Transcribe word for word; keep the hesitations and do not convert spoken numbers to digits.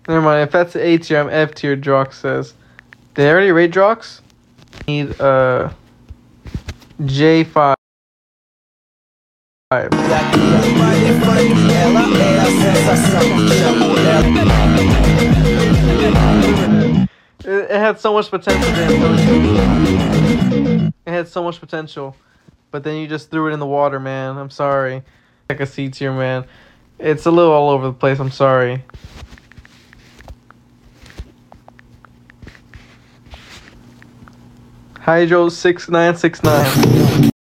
Never mind. If that's A tier, I'm F tier. Drox says. Did I already rate Drox? Need uh J five. It, it had so much potential. It had so much potential, but then you just threw it in the water, man. I'm sorry. Like a C tier, man. It's a little all over the place. I'm sorry. Hydro six nine six nine.